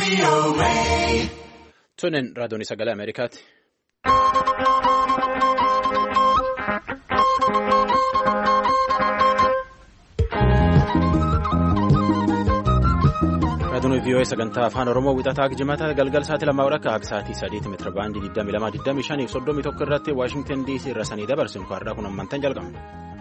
Sunin raadiyoon sagalee Ameerikaati. Raadiyoon VOA sagantaa afaan Oromoo wixataa jimaata galgal sa'aatii 2 akka sa'aatii 3 meetira baandii 22 25 31 irratti Waashingtan DC irra sanii dabarsinu har'aa kun ammantan jalqabna.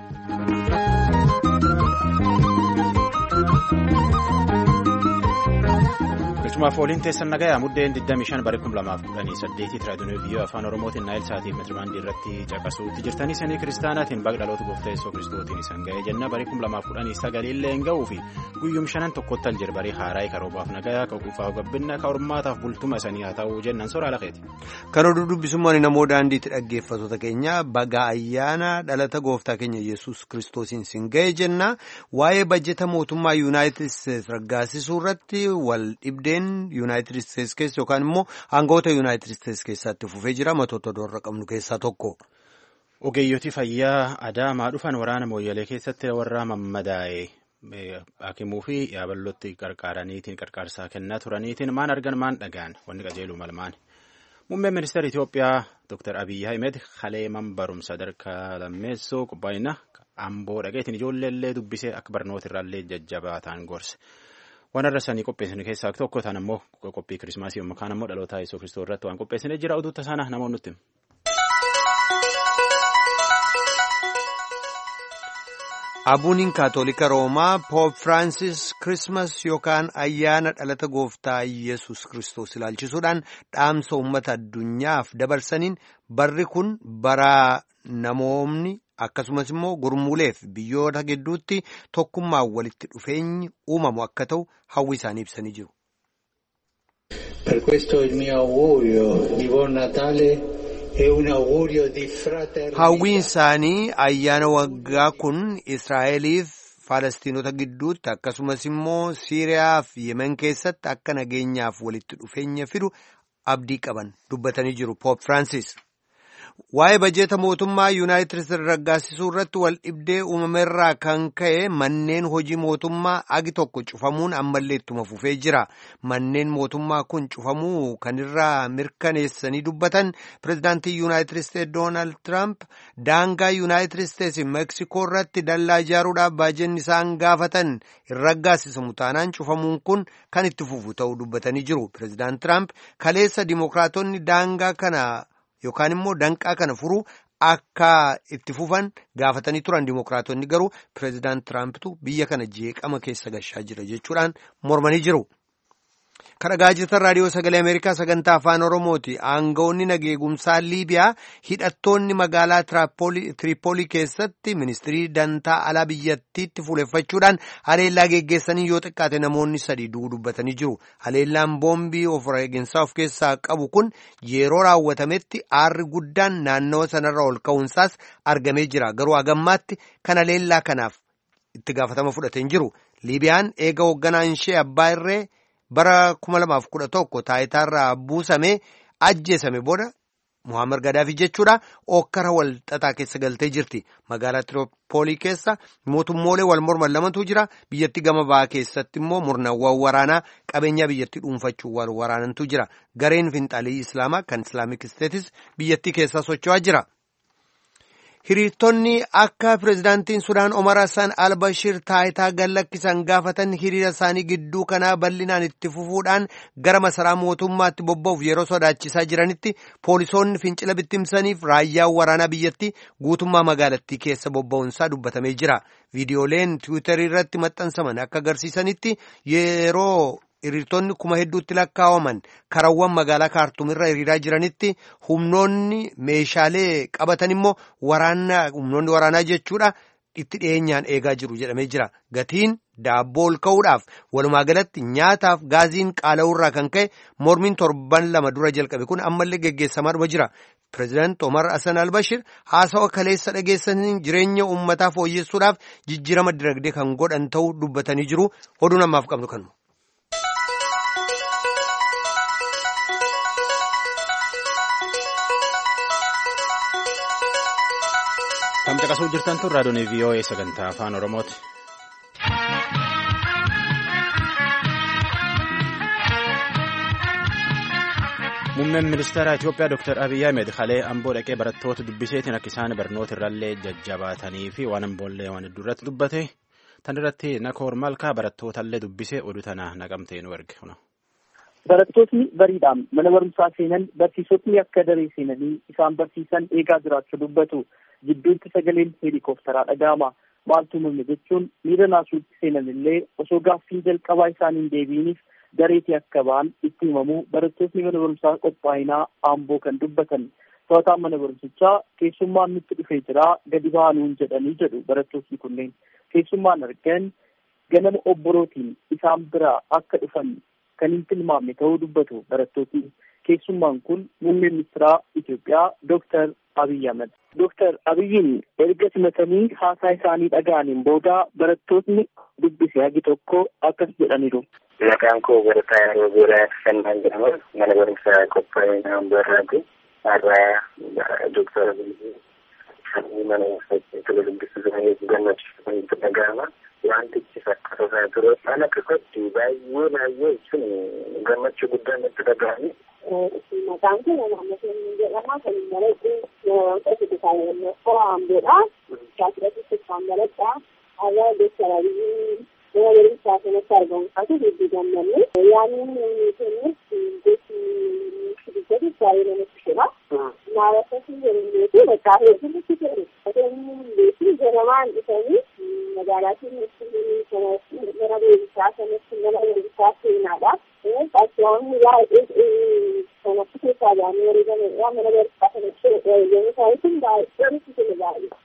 Galchumaaf waliin teessan nagayaa muddeen 25 bara 2018 raadiyoon VOA afaan Oromootiin naayil sa'aatii meetira baandii irratti caqasuutti jirtanii sanii kiristaanaatiin baga dhaloota gooftaa Yesuus Kiristootiin isan ga'ee jenna bara 2019 illee hin ga'uu fi guyyum shanan tokkotti aljerbarii haaraa karoobaaf nagayaa qaquufaaf gabbinna ka hormaataaf bultuma isanii haa ta'uu jennan soraa laqeeti. Kan oduu dubbisummaan namoo daandiitti dhaggeeffattoota keenya baga ayyaana dhalata gooftaa keenya Yesuus Kiristoosiin isin ga'ee jenna waa'ee bajjeta mootummaa Yuunaayitid Isteets raggaasisuu irratti wal dhibdeen Yuunaayitid Isteets keessa yookaan immoo aangawoota Yuunaayitid Isteets keessatti fufee jira matoota doorra qabnu keessaa tokko. Ogeeyyotii fayyaa Adaamaa dhufan waraana Mooyyalee keessatti warra mammadaa'e. Hakimuu fi yaabalootti qarqaarsaa kennaa turaniitiin maan argan maan dhagaan wanni qajeeluu malmaan muummeen ministeera Itoophiyaa Dr. Abiyyi Ahmed haleeman barumsa sadarkaa lammeessoo qophaa'ina amboo dhaqeetiin ijoolleellee dubbisee akka barnoota irraallee jajjabaataan gorse waan irra sanii qopheessine keessaa tokko ta'an ammoo qophii kirismaasii yookaan ammoo dhaloota Yesuus Kiristoos irratti waan qopheessine jira oduutta isaana namoonni nutti. Abuuniin Kaatolika Roomaa Poop Firaansis Kirismas yookaan ayyaana dhalata gooftaa Yesuus Kiristoos ilaalchisuudhaan dhaamsa uummata addunyaaf dabarsaniin barri kun bara namoonni akkasumas immoo gurmuuleef biyyoota gidduutti tokkummaan walitti dhufeenyi uumamu akka ta'u hawwi isaanii ibsanii jiru. Per questo il mio augurio di buon Natale. Hawwiin isaanii ayyaana waggaa kun Israa'eliif Faalastiinota gidduutti akkasumas immoo Siiriyaa fi Yemen keessatti akka nageenyaaf walitti dhufeenya fidu abdii qaban dubbatanii jiru Poop Firaansis. Waa'ee bajjeeta mootummaa Yuunaayitid Isteets raggaasisuu irratti wal dhibdee uumameerraa kan ka'e manneen hojii mootummaa agi tokko cufamuun ammallee ittuma fufee jira. Manneen mootummaa kun cufamuu kan irraa mirkaneessanii dubbatan pirezidaantii Yuunaayitid Isteets Doonaald Tiraamp daangaa Yuunaayitid Isteets Meeksikoo irratti dallaa ijaaruudhaaf baajenni isaan gaafatan hin raggaasisamu taanaan cufamuun kun kan itti fufu ta'uu dubbatanii jiru. Pirezidaant Tiraamp kaleessa Dimookiraatonni daangaa kana yookaan immoo danqaa kana furuu akka itti fufan gaafatanii turan Dimookiraatonni garuu pireezidaant Tiraampitu biyya kana jeeqama keessa gashaa jira jechuudhaan mormanii jiru. Kan dhagaa jirtan raadiyoo sagalee Ameerikaa sagantaa afaan Oromooti. Aangawoonni nageegumsaa Liibiyaa hidhattoonni magaalaa Tiripoolii keessatti ministirii dantaa alaa biyyattiitti fuuleffachuudhaan haleellaa geggeessanii yoo xiqqaate namoonni 3 dubbatanii jiru. Haleellaan boombii of eeggansaa of keessaa qabu kun yeroo raawwatametti aarri guddaan naannawa sanarra ol ka'uunsaas argamee jira. Garuu hagammaatti kan haleellaa kanaaf itti gaafatama fudhateen jiru. Liibiyaan eega hoogganaan ishee abbaa irree bara 2011 taayitaarraa buusamee ajjeesame booda Muhammad Gaddafi jechuudha okkara wal xaxaa keessa galtee jirti. Magaalaa Tiripoolii keessa mootummoolee wal morman lamatu jira. Biyyatti gama ba'aa keessatti immoo murnaawwan waraanaa qabeenya biyyatti dhuunfachuu wal waraanantu jira. Gareen finxaalii Islaamaa kan Islaamik Isteetis biyyattii keessa socho'aa jira. Hiriirtonni akka pireezidaantiin Sudaan Omar Hassan al-Bashir taayitaa gallakkisan gaafatan hiriira isaanii gidduu kanaa bal'inaan itti fufuudhaan gara masaraa mootummaatti bobba'uuf yeroo sodaachisaa jiranitti poolisoonni fincila bittimsaniif raayyaan waraanaa biyyatti guutummaa magaalattii keessa bobba'uunsaa dubbatamee jira. Viidiyooleen Tiwiitarii irratti maxxansaman akka agarsiisanitti yeroo hiriirtonni kuma hedduutti lakkaa'aman karawwan magaalaa Kaartuumirra hiriiraa jiranitti humnoonni meeshaalee qabatan immoo humnoonni waraanaa jechuudha itti dhiyeenyaan eegaa jiru jedhamee jira. Gatiin daabboo ol ka'uudhaaf walumaa galatti nyaataaf gaaziin qaala'uurraa kan ka'e mormiin torban 2 dura jalqabe kun ammallee geggeessamaa dhuma jira. Pireezidaant Omar Hassan al-Bashir haasawa kaleessa dhageessaniin jireenya uummataa fooyyessuudhaaf jijjiirama dinagdee kan godhan ta'uu dubbatanii jiru. Oduu namaaf qabnu kanuma. Kan caqasuu jirtan tun raadiyoon VOA sagantaa afaan Oromooti. Muummeen ministeera Itoophiyaa Dr. Abiy Ahmed halee amboo dhaqee barattoota dubbiseetiin akka isaan barnoota irrallee jajjabaatanii fi waan amboollee waan hedduu irratti dubbate. Tan irratti Nakoor Malkaa barattootallee dubbisee oduu tana naqamtee nu erge. Barattootni bariidhaan mana barumsaa seenan barsiisotni akka daree seenanii isaan barsiisan eegaa jiraachuu dubbatu. Jidduutti sagaleen heelikooftaraa dhaga'ama. Maaltu mul'e jechuun miira naasuutti seenan illee osoo gaaffiin jalqabaa isaaniin deebiiniif dareetii akka ba'an itti himamuu barattootni mana barumsaa qophaa'inaa Amboo kan dubbatan. To'ataan mana barumsichaa keessummaan nutti dhufee jira gadi baanuun jedhanii jedhu barattootni kunneen. Keessummaan argan ganama obborootiin isaan biraa akka dhufan kan hin tilmaamne ta'uu dubbatu barattootni. Keessummaan kun muummee ministeera Itoophiyaa Dr. Abiy Ahmed. Dr. Abiyyiin erga simatanii haasaa isaanii dhaga'aniin booda barattootni dubbise hagi tokko akkas jedhaniiru. Maqaan koo barataa yeroo biraa Fannaan jedhama. Mana barumsaa qophaa'inaa Amboorraati. Har'aa Dr. Abiyyi mana barumsaa dubbisuuf gammachuun itti dhaga'ama. Wantichi fakkaatu ture sana keessatti baay'ee sun gammachuu guddaan itti dhaga'ame. Maqaan koo Maammoo jedhama. Kan baratee qofti isaanii Amboodha. Shaakirratti kan baradhaa. Har'aa Dr. Abiyyi mana barumsaa kanatti argamuusaatu hedduu gammanne. Yaanni kennuuf gosi baay'ee namatti tola. Naawwatatti jedhameetu bakka hedduutti ta'e. Beeksisa ganamaan dhufanii magaalaa keenyatti mana barumsaa kanatti mana barumsaa seenaadha. Fakkiiwwan baay'ee kanatti keessaa baanii argamanidha. Mana barumsaa kanatti yeroo isaaniitiin baay'ee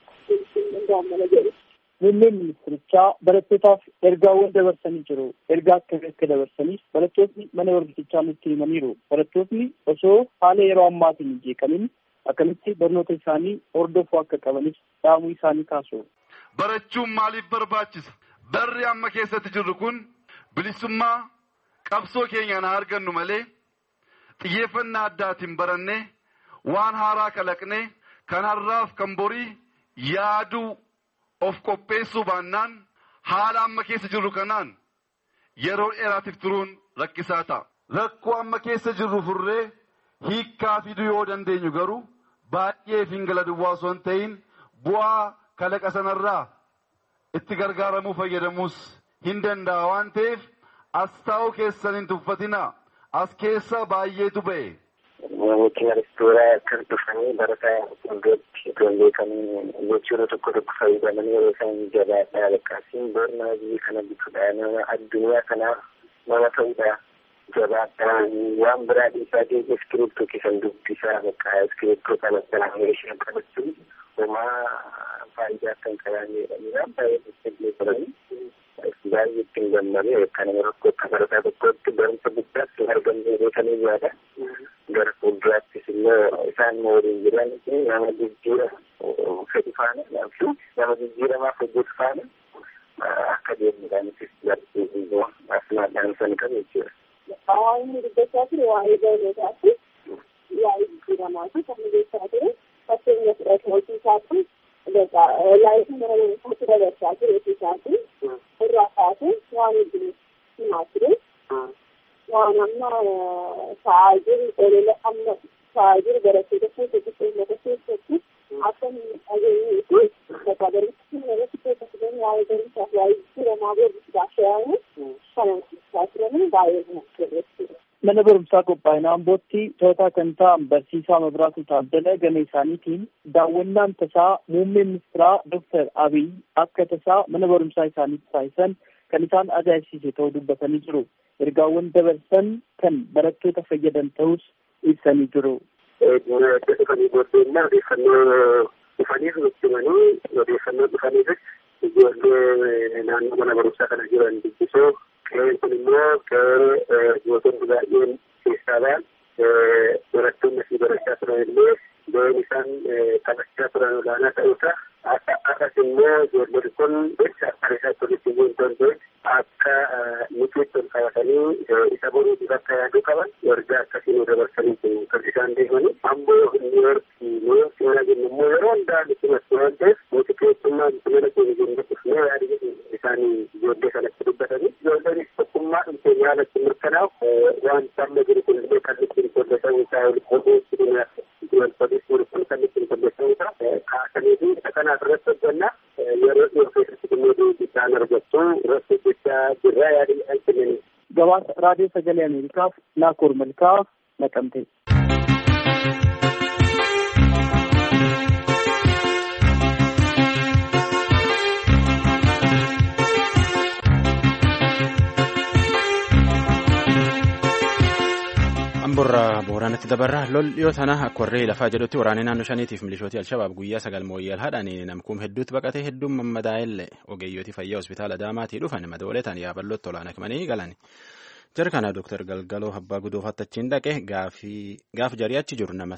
baay'ee jedhu. Muummeen ministirichaa barattootaaf ergaawwan dabarsanii jiru. Ergaa akkamii akka dabarsaniif barattootni mana barumsichaa nutti himaniiru. Barattootni osoo haala yeroo ammaatiin hin jeeqamin akkamitti barnoota isaanii hordofuu akka qabanis dhaamuu isaanii kaasu. Barachuun maaliif barbaachisa? Barri amma keessatti jirru kun bilisummaa qabsoo keenyaan argannu malee xiyyeeffannaa addaatiin barannee waan haaraa kalaqnee kan har'aaf kan borii yaaduu of qopheessuu baannaan haala amma keessa jirru kanaan yeroo dheeraatiif turuun rakkisaa ta'a. Rakkoo amma keessa jirru furree hiikkaa fiduu yoo dandeenyu garuu baay'ee fingala duwwaa osoo hin ta'in bu'aa kalaqa sanarraa itti gargaaramuu fayyadamuus hin danda'a waan ta'eef as taa'uu keessan hin tuffatinaa. As keessa baay'eetu ba'e. Namooti reestooraa kan dhufanii barataa iddootti beekanii jechuudha tokko fayyadamanii yeroo isaan jabaadhaa lakkaasiin barnaa biyya kana bituudha nama addunyaa kanaaf nama ta'uudha jabaadhaa waan biraa dhiisaa ta'e iskiriiptoo keessan dubbisaa bakka iskiriiptoo kanatti naannoo qabachuun homaa faayidaa kan qaban jedhanii baay'ee itti godhanii baay'ee ittiin gammadee kan rakkoo akka barataa tokkotti barumsa guddaatti argamee beekanii yaada. Gara fuulduraattis immoo isaan waliin jiran nama jijjiira fedhi faana nama jijjiiramaaf hojjetu faana akka deemuudhaanis barsiisuu asmaadhaan san qabu jechuudha. Hawaasni dubbachaa ture waa'ee barnootaatti waa'ee jijjiiramaati kan dubbachaa ture fakkeenya fudhatu hojiisaatti laayitii mana barumsaatti dabarsaa ture hojiisaatti irraa kaasee waan hedduun himaa ture. Waan amma ta'aa jiru olola amma ta'aa jiru barattoota keessatti uummata keessatti akka dhageenyeetu bakka barumsa irratti keessatti waa'ee barumsaaf waa'ee jijjiiramaa barsiisaa shayyamu kanan ibsaa turanii baay'ee namatti. Mana barumsaa qophaa'inaa Ambootti to'ataa kan ta'an barsiisaa Mabiraatuu Taaddala gama isaaniitiin daawwannaan tasaa muummeen ministeeraa Dr. Abiy akka tasaa mana barumsaa isaaniitti taasisan kan isaan ajaa'ibsiise ta'uu dubbatanii jiru. Ergaawwan dabarsan kan barattoota fayyadan ta'us ibsanii jiru. Dhufanii booddeenna odeeffannoo dhufaniif nutti odeeffannoo dhufaniifis ijoollee naannoo mana barumsaa kana jiran dubbisoo qe'een kun immoo qe'ee gosoonni baay'een keessaa ba'an barattoonni asii barachaa turan illee ga'een isaan taphachaa turan olaanaa ta'uusaa akkas immoo ijoolleen kun jecha akka isaatti walitti bu'uun akka nuti ol qabatanii isa boruutiif akka yaaduu qaban ergaa akkasii nu dabarsanii kan isaan deemanii ammoo nuti mana jennu immoo yeroo hundaa nuti masu waan ta'eef nuti keessummaa mana keenya jennu dhufnee yaadii isaanii ijoollee kanatti dubbatanii ijoolleenis tokkummaa nyaala mirkanaaf waan sabna jiru kun illee kan ittiin qolleessan isaa qoduu jiran fadis jiru kun kan ittiin qolleessan isaa kaasanii fi isa kanaaf irratti hojjannaa yeroo dhiyoo keessatti dhimma isaan argattu irratti hojjechaa jirra yaadii kan kennanii. Gabaasa raadiyoo sagalee Ameerikaaf Naakoor Malkaa Naqamtee. Amborraa Booranatti dabarraa lol dhiyoo tana akka warree lafaa jedhutti waraanee naannoo shaniitiif milishooti Alshabaab guyyaa 9 mooyyal haadhanii namkuun hedduutti baqatee hedduun mammadaa'ellee ogeeyyooti fayyaa hospitaala Adaamaatii dhufan madooleetan yaaballotti olaanaa himanii galan. Jara kana Dr. Galgaloo Abbaa Gudoofaatti achiin dhaqe gaaf jarii achi jiru nama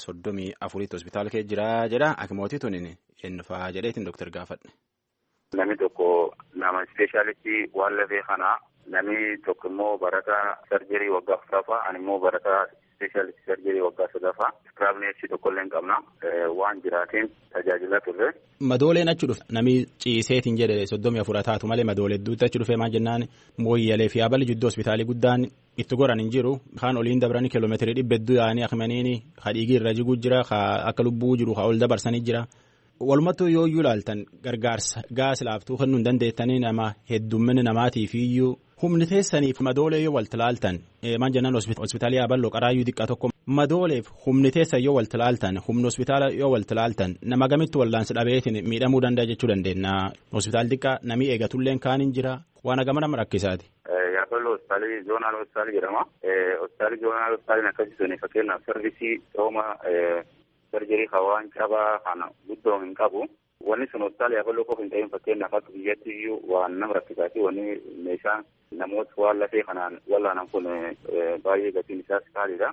34 hospitaala kee jira jedha akimootii tuniin ennufaa jedheetiin Dr. gaafadhe. Namni tokko nama ispeeshaalistii waan lafee kanaa namni tokko immoo barataa sarjerii waggaa 4ffaa ani immoo barataa ispeeshaalistii sarjerii waggaa 3ffaa iskiraabneessi tokkollee hin qabna waan jiraatiin tajaajila turre. Madooleen achi dhufe namni ciiseetiin jedhe 34 taatu malee madoolee hedduutti achi dhufe maal jennaan mooyyalee fi aballi jidduu hospitaalii guddaan itti goran hin jiru kaan oliin dabranii kiiloomeetirii 100 yaa'anii akimaniini hadhiigii irra jiguu jira akka lubbuu jiru ol dabarsanii jira. Walumattuu yoo iyyuu ilaaltan gargaarsa gaas laaftuu kennuu hin dandeettanii nama heddumminni namaatiif iyyuu humni teessaniif madoolee yoo walti laaltan maal jennaan hospitaalii Aballoo qaraayyuu xiqqaa tokko madooleef humni teessan yoo walti laaltan humni hospitaala yoo walti laaltan nama gamitti wallaansi dhabeetiin miidhamuu danda'a jechuu dandeenya hospitaal xiqqaa namii eegatulleen kaan hin jira waan agama nama rakkisaati. Aballoo hospitaalii zoonaal hospitaalii jedhama hospitaalii zoonaal hospitaaliin akkasii fakkeenyaaf sarvisii rooma sarjerii hawaan cabaa kana guddoo hin qabu. Wanni sun hospitaala Aballoo qofa hin ta'in fakkeenyaaf akka biyyatti iyyuu waan nama rakkisaati wanni meeshaan namoota waan lafee kanaan wallaanan kun baay'ee gatiin isaas qaaliidha.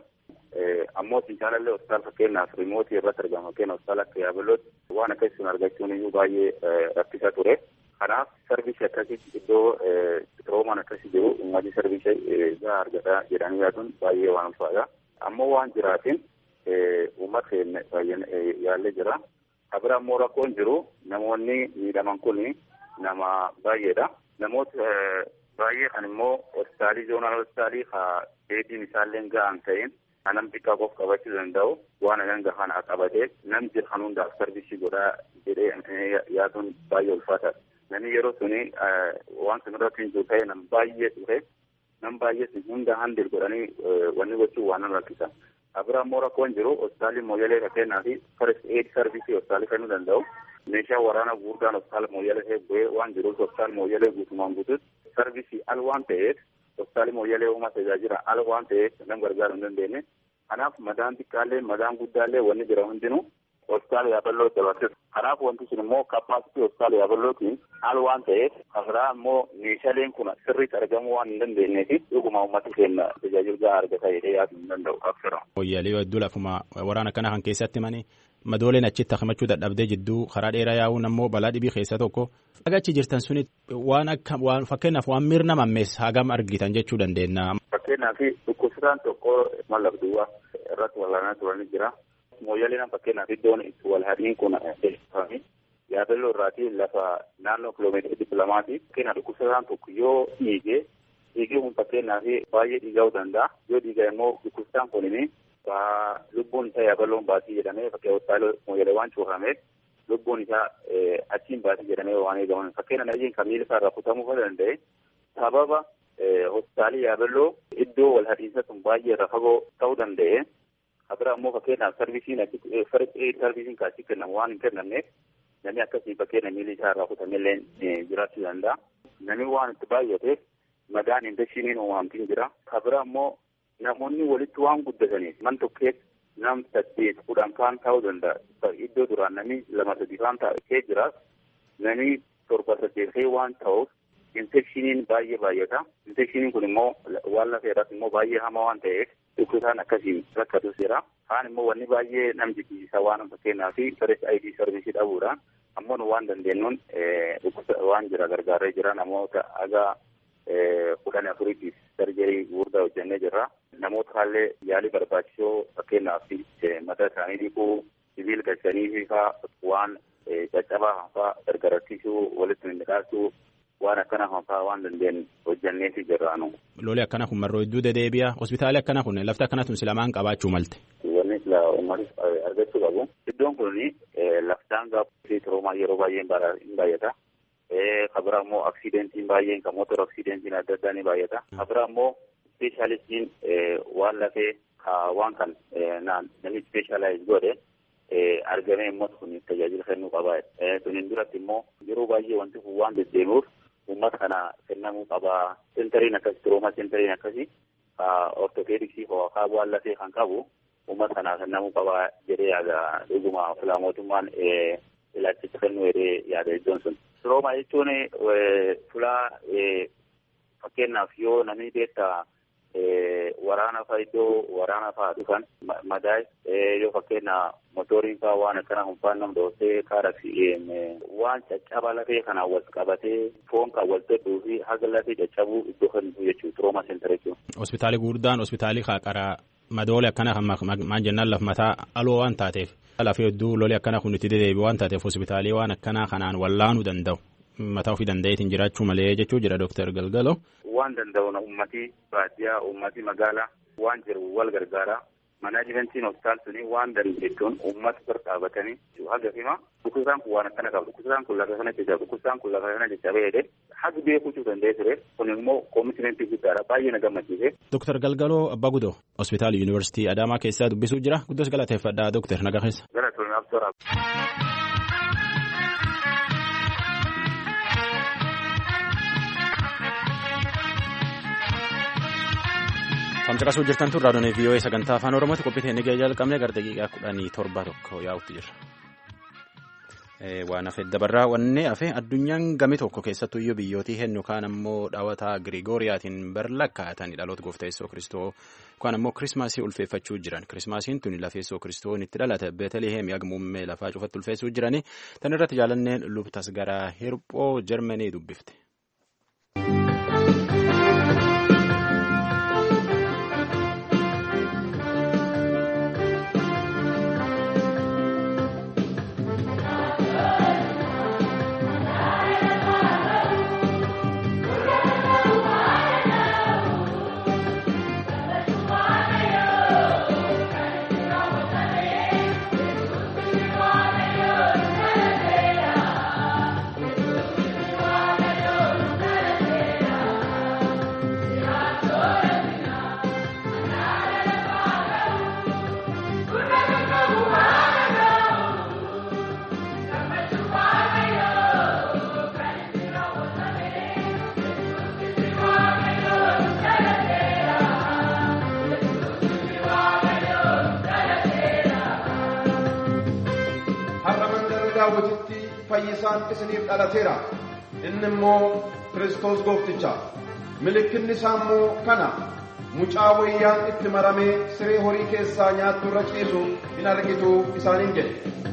Ammoo Finfinneellee hospitaala fakkeenyaaf riimootii irratti argama fakkeenyaaf hospitaala akka Aballootti waan akkasii sun argachuun iyyuu baay'ee rakkisaa ture. Kanaaf sarvisii akkasii iddoo roomaan akkasii jiru uummatni sarvisii gahaa argata jedhanii yaaduun baay'ee waan ulfaadha. Ammoo waan jiraatiin uummata keenya baay'ee yaallee jira. Kabira ammoo rakkoon jiru namoonni miidhaman kun nama baay'eedha. Namoota baay'ee kan immoo hospitaalii zoonaal hospitaalii deebiin isaallee gahaan ta'in nam xiqqaa qof qabachuu danda'u waan hanga kana qabatee nam jiru kan hundaaf sarvisii godhaa jedhee yaaduun baay'ee ulfaataadha. Namni yeroo suni waan sunirratti hin jiru ta'e nam baay'ee ture nam baay'ee sun hunda handil godhanii wanni gochuu waan nama rakkisa. Abira ammoo rakkoon jiru hospitaalii mooyyalee fakkeenyaa fi first aid sarvisii hospitaalii kennuu danda'u. Meeshaa waraana guddaan hospitaala mooyyalee bu'ee waan jiruuf hospitaala mooyyalee guutumaan guutuutti sarvisii al waan ta'eef hospitaali mooyyalee uumaa tajaajila al waan ta'eef nam gargaaruu hin dandeenye. Kanaaf madaan xiqqaallee madaan guddaallee wanni jira hundinuu hospitaala Yaaballoo dabarsisu. Kanaaf wanti sun immoo kappaasitii hospitaala Yaaballootiin al waan ta'eef kabiraa immoo meeshaaleen kun sirriitti argamuu waan hin dandeenyeef dhuguma uummata keenya tajaajila gahaa argata jedhee yaaduu hin danda'u qabsira. Mooyyalee hedduu lafuma waraana kana kan keessatti mani madooleen achitti himachuu dadhabdee jidduu karaa dheeraa yaa'uun ammoo balaa dhibii keessa tokko. Agachi jirtan suni waan fakkeenyaaf waan miirna mammees hagam argitan jechuu dandeenya. Fakkeenyaaf dhukkubsataan tokko mallaqduwaa irratti walaanaa turanii jira. Mooyyaleen fakkeenyaaf iddoon itti wal hadhiin kun Yaaballoo irraatii lafa naannoo kiiloomeetira 200 fakkeenyaaf dhukkubsataan tokko yoo dhiigee kun fakkeenyaaf baay'ee dhiiga'uu danda'a. Yoo dhiigaa immoo dhukkubsataan kunini lubbuun isaa Yaaballoon baasii jedhamee fakkeenyaaf hospitaala mooyyalee waan cuufameef lubbuun isaa achiin baasii jedhamee waan eegaman fakkeenyaaf najiin kamiila isaa irraa kutamuu danda'e sababa hospitaalii Yaaballoo iddoo wal hadhiinsa sun baay'ee irra fagoo ta'uu danda'e. Kabira ammoo fakkeenyaaf sarvisiin kaasii kennamu waan hin kennamneef namni akkasii fakkeenya miilli isaa irraa kutamellee jiraachuu danda'a. Namni waan itti baay'ateef madaan infekshiniin uumamtiin jira. Kabira ammoo namoonni walitti waan guddataniif man tokkeef nam 8-10 kaan ta'uu danda'a. Iddoo duraan namni 2-3 kaan ta'ee jiraas namni 7-8 waan ta'uuf infekshiniin baay'ee baay'ata. Infekshiniin kun immoo waan lafee irratti immoo baay'ee hamaa waan ta'eef dhukkubsataan akkasiin rakkatus jira. Kaan immoo wanni baay'ee nam jibbisiisaa waan fakkeenyaa fi first aid sarvisii dhabuudha. Ammoo nu waan dandeenyuun waan jira gargaaree jira namoota aga 14 sarjerii gurguddaa hojjennee jirra. Namoota haallee yaalii barbaachisoo fakkeenyaaf mataa isaanii dhiquu, sibiila galchanii fa'aa waan caccabaa fa'aa gargarachiisuu, walitti midhaasuu, waan akkana hafaa waan dandeenye hojjanneeti jirraanu. Loli akkana kun marroo hedduu dedeebi'a. Hospitaalli akkana kun lafti akkana tun silamaan qabaachuu malte. Wanni sila uummatis argachuu qabu. Iddoon kun laftaan gaafa Roomaa yeroo baay'ee hin baay'ata. Kabira immoo aksidentiin baay'een kan mootora aksidentiin adda addaa ni baay'ata. Kabira immoo ispeeshaalistiin waan lafee waan kan namni ispeeshaalaayiz godhe argamee immoo kun tajaajila kennuu qaba. Tuniin duratti immoo yeroo baay'ee wanti kun waan deddeemuuf uummata kana kennamuu qaba. Seentariin akkasii Roomaa seentariin akkasii ortopeediksii hawaasaa waan lafee kan qabu uummata kana kennamuu qaba jedhee yaada dhuguma filaa mootummaan ilaalchicha kennuu jedhee yaada iddoon sun. Roomaa jechuun fulaa fakkeenyaaf yoo namni beektaa waraana fa'aa iddoo waraana fa'aa dhufan madaa'e yoo fakkeenya motoriin fa'aa waan akkana hunfaan nam dhoosee kaaraksi waan caccaba lafee kanaan wal qabatee foon kan wal tedhuu fi haga lafee caccabuu iddoo kennu jechuudha Roomaa seentara jechuudha. Hospitaalli guddaan hospitaalli qaraa madoole akkana kan maan jennaan laf mataa aloo waan taateef lafee hedduu loli akkana kun itti dedeebi waan taateef hospitaalii waan akkanaa kanaan wallaanuu danda'u. Mataa ofii danda'eetiin jiraachuu malee jechuu jira Dr. Galgalo. Waan danda'u ummati baadiyyaa ummati magaalaa waan jiru wal gargaara. Manaajimentiin hospitaal suni waan dandeettuun ummata bira dhaabatanii haga fima dhukkubsaan kun waan akkana qaba. Dhukkubsaan kun lafa kana jecha dhukkubsaan kun lafa kana jecha bahee haga beekuu danda'ee ture. Kun immoo koomitmentii guddaadha. Baay'ee na gammachiise. Dr. Galgaloo Abbaa Gudoo hospitaala Yuunivarsiitii Adaamaa keessaa dubbisuu jira. Guddoos galateeffadhaa Dr. Nagaa keessa. Tamcaqasuu jirtan tun raadiyoo VOA sagantaa afaan Oromooti qophii inni jalqabne gara daqiiqaa 17 yaa'utti jira. Waan hafe dabarraa wanne hafe addunyaan gami tokko keessattuu iyyuu biyyootii hennu kaan ammoo dhaawata Girigooriyaatiin lakkaa'atanii dhaloota gooftaa Yesuus Kiristoo kaan ammoo Kirismaasii ulfeeffachuu jiran. Kirismaasiin tuni lafa Yesuus Kiristoon itti dhalate Beetaliheem muummee lafaa cufatti ulfeessuu jiranii. Tan irratti jaalanneen lubtas gara Hirphoo Jarmanii dubbifte. Fayyisaan isiniif dhalateera inni immoo Kiristoos goofticha mallattoon isaa immoo kana mucaa wayyaan itti maramee siree horii keessaa nyaattu irra ciisu hin argitu isaaniin jedhe.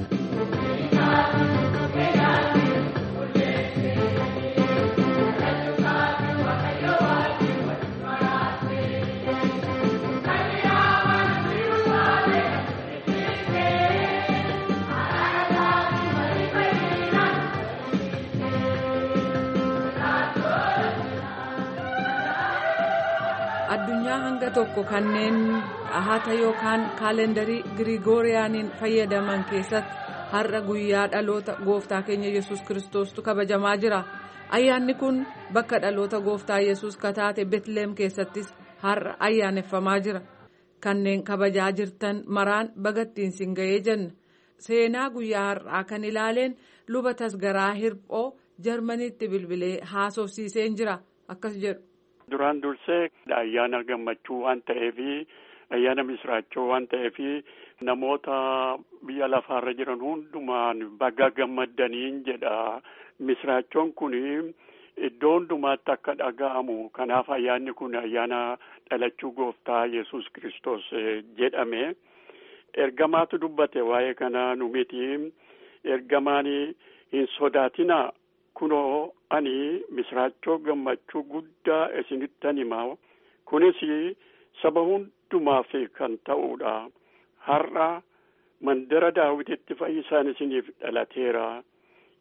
Addunyaa hanga tokko kanneen dhahata yookaan kaalendarii Girigooriyaaniin fayyadaman keessatti har'a guyyaa dhaloota gooftaa keenya Yesuus Kiristoostu kabajamaa jira. Ayyaanni kun bakka dhaloota gooftaa Yesuus kataate Beetlehem keessattis har'a ayyaaneffamaa jira. Kanneen kabajaa jirtan maraan bagattiin sin ga'ee jenna. Seenaa guyyaa har'aa kan ilaaleen luba tasgaraa Hirphoo Jarmaniitti bilbilee haasofsiiseen jira akkas jedhu. Duraan dursee ayyaana gammachuu waan ta'eef ayyaana misraachoo waan ta'eef namoota biyya lafaarra jiran hundumaan baga gammadaniin jedha. Misraachoon kun iddoo hundumaatti akka dhaga'amu kanaaf ayyaanni kun ayyaana dhalachuu gooftaa Yesuus Kiristoos jedhame. Ergamaatu dubbate waa'ee kana nu miti. Ergamaan hin sodaatina. Kunoo ani misraachoo gammachuu guddaa isinittan himaa. Kunis saba hundumaaf kan ta'uudha. Har'a mandara Daawititti fayyisaan isiniif dhalateera.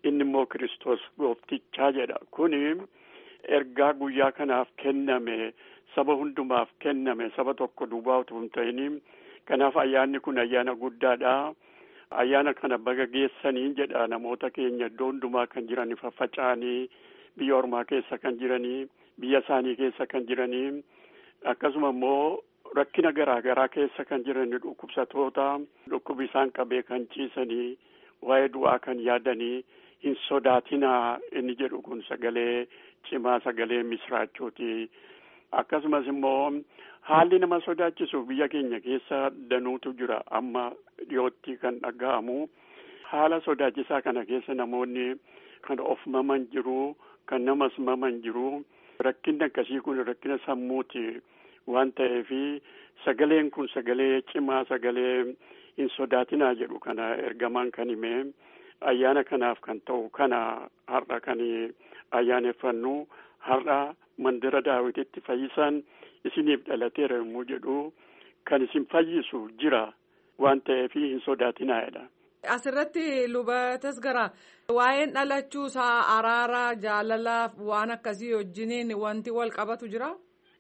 inni immoo Kiristoos gooftichaa jedha. Kuni ergaa guyyaa kanaaf kenname, saba hundumaaf kenname, saba tokko duwwaa utuu hin ta'in. Kanaaf ayyaanni kun ayyaana guddaadha. Ayyaana kana baga geessanii jedha namoota keenya iddoo hundumaa kan jiran faffaca'anii, biyya ormaa keessa kan jiranii, biyya isaanii keessa kan jiranii, akkasuma immoo rakkina garaa garaa keessa kan jiranii, dhukkubsatoota dhukkubi isaan qabee kan ciisanii, waa'ee du'aa kan yaadanii, hin sodaatinaa inni jedhu kun sagalee cimaa, sagalee misraachooti. Akkasumas immoo haalli nama sodaachisu biyya keenya keessa danuutu jira. Amma dhiyootti kan dhaga'amu haala sodaachisaa kana keessa namoonni kan of maman jiru, kan namas maman jiru. Rakkinni akkasii kun rakkina sammuuti waan ta'eef sagaleen kun sagalee cimaa, sagalee hin sodaatinaa jedhu kana ergamaan kan hime. Ayyaana kanaaf kan ta'u kana har'a kan ayyaaneffannu, har'a mandara Daawititti fayyisaan isiniif dhalateera yommuu jedhu kan isin fayyisu jira waan ta'eef hin sodaatinaadha. Asirratti luba Tasgaraa waa'een dhalachuu isaa araara, jaalalaaf waan akkasii wajjiniin wanti wal qabatu jira?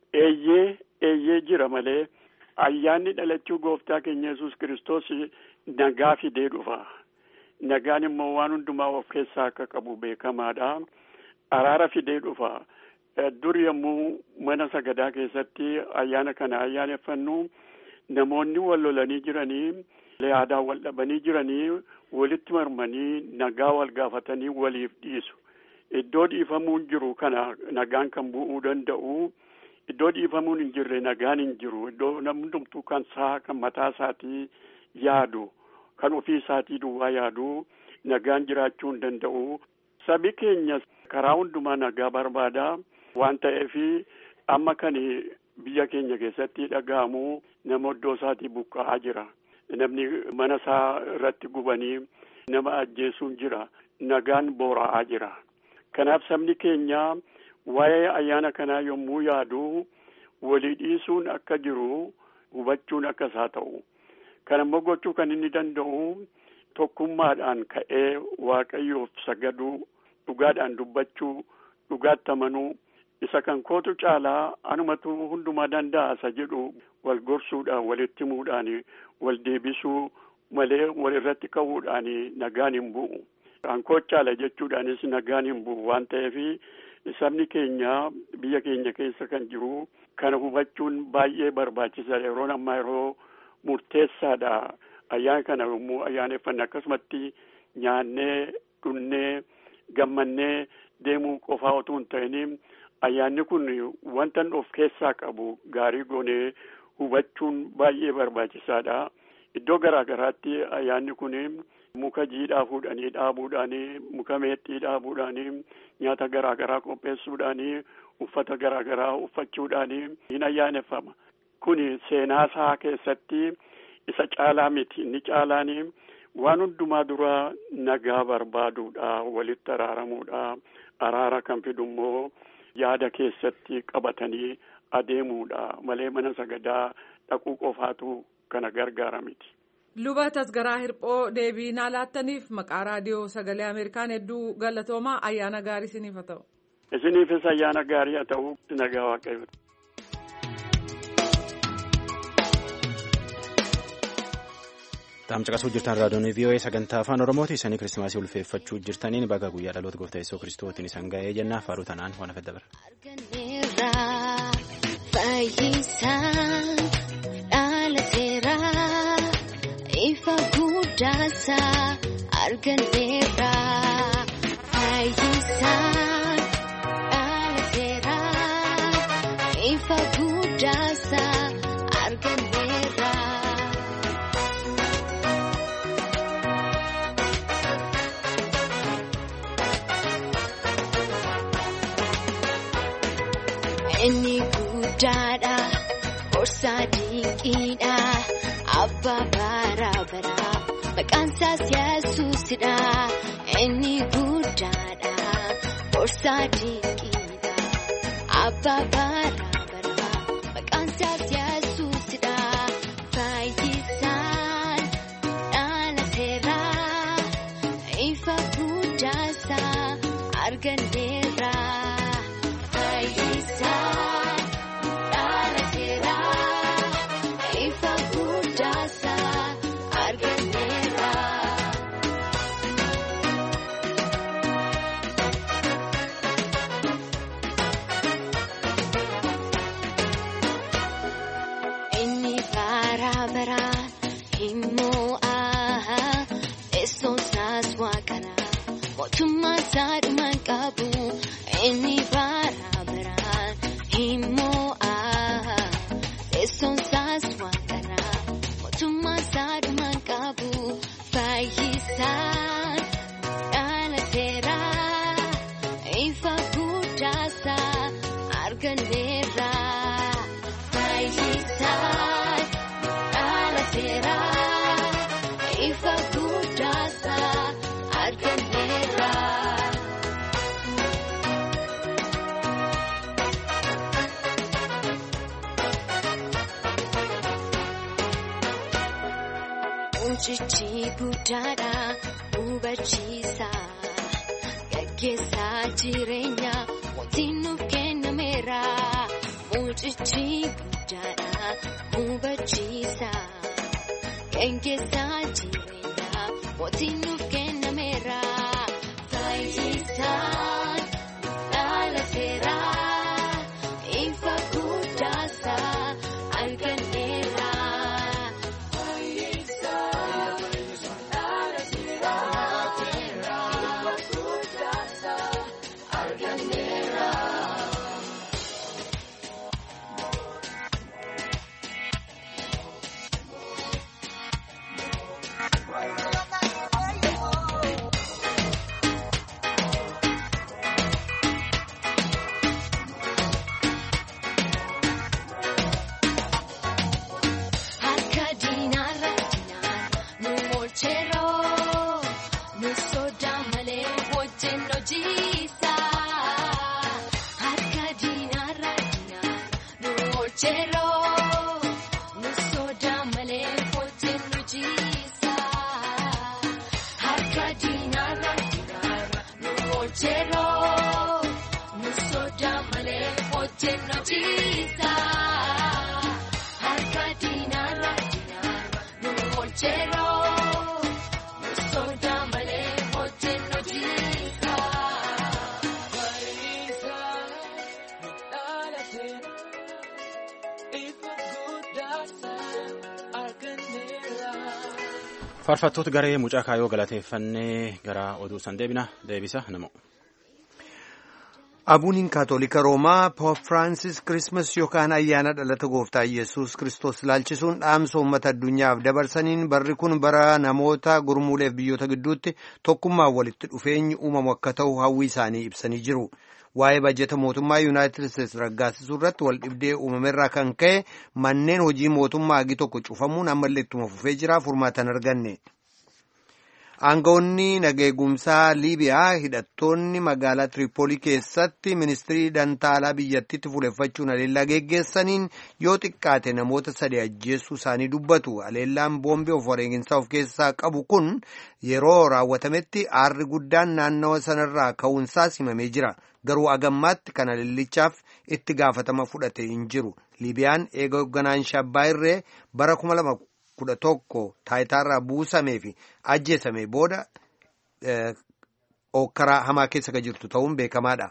Eeyyee jira malee ayyaanni dhalachuu gooftaa keenya Yesuus Kiristoos nagaa fidee dhufa. Nagaan immoo waan hundumaa of keessaa akka qabu beekamaadha. Araara fidee dhufa. Dur yommuu mana sagadaa keessatti ayyaana kana ayyaaneffannu namoonni wal lolanii jiranii, aadaa wal dhabanii jiranii, walitti marmanii nagaa wal gaafatanii waliif dhiisu. Iddoo dhiifamuun jiru kana nagaan kan bu'uu danda'u. Iddoo dhiifamuun hin jirre nagaan hin jiru. Iddoo namni hundumtuu kan mataa isaatii yaadu, kan ofii isaatii duwwaa yaadu nagaan jiraachuu hin danda'u. Sabi keenya karaa hundumaa nagaa barbaada. Waan ta'eef amma kan biyya keenya keessatti dhaga'amu nama iddoo isaatii buqqa'aa jira. Namni mana isaa irratti gubanii nama ajjeesuun jira. Nagaan boora'aa jira. Kanaaf sabni keenya waa'ee ayyaana kanaa yommuu yaadu walii dhiisuun akka jiru hubachuun akka isaa ta'u. Kana immoo gochuu kan inni danda'u tokkummaadhaan ka'ee Waaqayyoof sagaduu, dhugaadhaan dubbachuu, dhugaatti amanuu. Isa kan kootu caalaa anumatu hundumaa danda'a isa jedhu wal gorsuudhaan, walitti himuudhaan, wal deebisuu malee wal irratti ka'uudhaan nagaan hin bu'u. Kan koo caala jechuudhaanis nagaan hin bu'u waan ta'eef sabni keenya biyya keenya keessa kan jiru kana hubachuun baay'ee barbaachisaadha. Yeroon ammaa yeroo murteessaadha. Ayyaana kana yommuu ayyaaneffanne akkasumatti nyaannee, dhunnee, gammannee deemuu qofaa otoo hin ta'in ayyaanni kun wanta of keessaa qabu gaarii goonee hubachuun baay'ee barbaachisaadha. Iddoo garaa garaatti ayyaanni kun muka jiidhaa fuudhanii dhaabuudhaan, muka meexxii dhaabuudhaan, nyaata garaa garaa qopheessuudhaan, uffata garaa garaa uffachuudhaan hin ayyaaneffama. Kun seenaa isaa keessatti isa caalaa miti. Inni caalaan waan hundumaa dura nagaa barbaaduudha, walitti araaramuudha. Araara kan fidu immoo yaada keessatti qabatanii adeemuudha malee mana sagadaa dhaquu qofaatu kana gargaara miti. Luba Tasgaraa Hirphoo deebii naa laattaniif maqaa raadiyoo sagalee Ameerikaan hedduu galatoomaa. Ayyaana gaarii isiniif haa ta'u. Isiniifis ayyaana gaarii haa ta'u. Nagaa Waaqayyo. Caqasuu jirtan raadiyoon VOA sagantaa afaan Oromooti. Isanii Kiristimaasii ulfeeffachuu jirtaniin baga guyyaa dhaloota gooftaa Yesuus Kiristootiin isin ga'ee jennaa faaruu tanaan waan afedda bara. Fayyisaan dhalateera ifa guddaasaa arganneera. Fayyisaan dhalateera ifa guddaasaa arganneera. Inni guddaadha, gorsaa dinqiidha, abbaa baraa baraa, maqaan isaas Yesuusidha. Inni guddaadha, gorsaa dinqiidha, abbaa baraa baraa, maqaan isaas Yesuusidha. Fayyisaan dhalateera, ifa guddaas arganneerra fayyisaan dhaalateera ifa guddaasa arganneerra. Inni bara baraan himmoo eessoosaas waaqara mootummaa saadhumaan qabu. Inni bara baraan himmoo eessoosaas waaqara mootummaa saadhumaan qabu. Fayyisaan dhaalateera ifa guddaasa arganneerra. Fayyisaan dhaalateera ifa guddaasa arganneerra. Mucichi guddaadha hubachiisa gaggeessaa jireenya mootiin nuuf kennameera. Mucichi guddaadha hubachiisa gaggeessaa jireenya mootiin nuuf kennameera. Fayyisaan dhaalateera ifa guddaasa arganneerra. Faarfattoota garee mucaa kaayoo galateeffannee gara oduu san deebisa namo. Abuuniin Kaatolika Roomaa Poop Firaansis Kirismas yookaan ayyaana dhalata gooftaa Yesuus Kiristoos ilaalchisuun dhaamsa uummata addunyaaf dabarsaniin barri kun bara namoota gurmuuleef biyyoota gidduutti tokkummaan walitti dhufeenyi uumamu akka ta'u hawwii isaanii ibsanii jiru. Waa'ee bajeta mootummaa Yuunaayitid Isteetsi raggaasisuu irratti wal dhibdee uumamerraa kan ka'e manneen hojii mootummaa hagi tokko cufamuun ammallee ittuma fufee jira furmaatan arganne. Aangawoonni nageegumsaa Liibiyaa hidhattoonni magaalaa Tiripoolii keessatti ministirii dantaalaa biyyattiitti fuuleffachuun haleellaa geggeessaniin yoo xiqqaate namoota 3 ajjeessuu isaanii dubbatu. Haleellaan boombii of wareeginsaa of keessaa qabu kun yeroo raawwatametti aarri guddaan naannawa sanarraa ka'uunsaas himamee jira. Garuu agammaatti kan haleellichaaf itti gaafatama fudhate hin jiru. Liibiyaan eega hoogganaan Abbaayirree bara 2011 taayitaarraa buusamee fi ajjeesame booda okkaraa hamaa keessa kan jirtu ta'uun beekamaadha.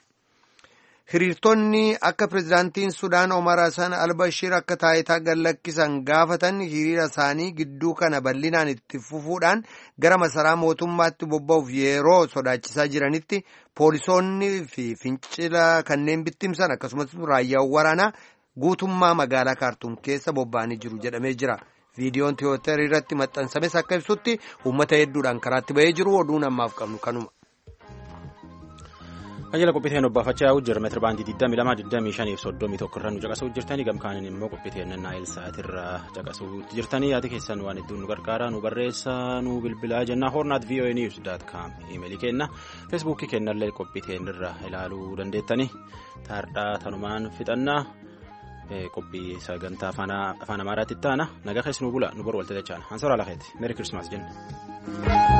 Hiriirtonni akka pirezidaantiin Sudaan Omar Hassan al-Bashir akka taayitaa gadlakkisan gaafatan hiriira isaanii gidduu kana bal'inaan itti fufuudhaan gara masaraa mootummaatti bobba'uuf yeroo sodaachisaa jiranitti poolisoonni fi fincila kanneen bittimsan akkasumas raayyaan waraanaa guutummaa magaalaa Kaartuum keessa bobba'anii jiru jedhamee jira. Viidiyoon Tiwiitar irratti maxxansames akka ibsutti uummata hedduudhaan karaatti ba'ee jiru. Oduun ammaaf qabnu kanuma. Ajjala qophiiteen obbaafachaa jira meetira baandii 22 25 irra nu caqasuu jirtanii gamkaaniin immoo qophiiteen naayil sa'aatirra caqasuu jirtanii yaada keessan waan hedduun nu gargaara nu barreessa nu bilbilaa jenna hornaat@voanews.com iimeelii kenna feesbuukii kennallee qophiiteen irra ilaaluu dandeettanii taardhaa tanumaan fixannaa qophii sagantaa afaan amaaraatti taana nagaa keessa nu bula nu bor waltajjii chaana hansoora lafeeti meeri kirismaas jenna.